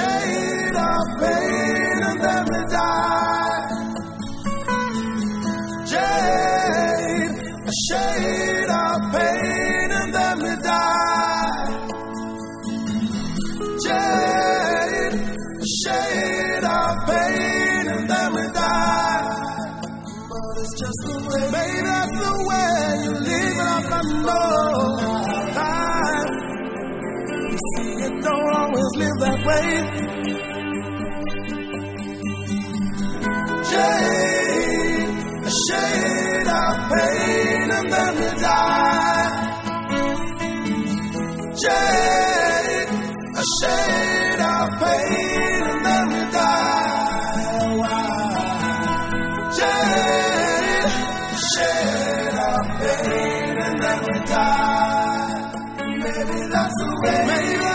shade of pain and then we die. Jade, a shade of pain and then we die. Jade, a shade of pain and then we die. But it's just the way, baby, that's the way you leave it up and know. You see, it don't always live that way. Jade, a shade of pain and then we die. Jade, a shade of pain and then we die. Wow. Jade, a shade of pain and then we die. Maybe that's the way. Maybe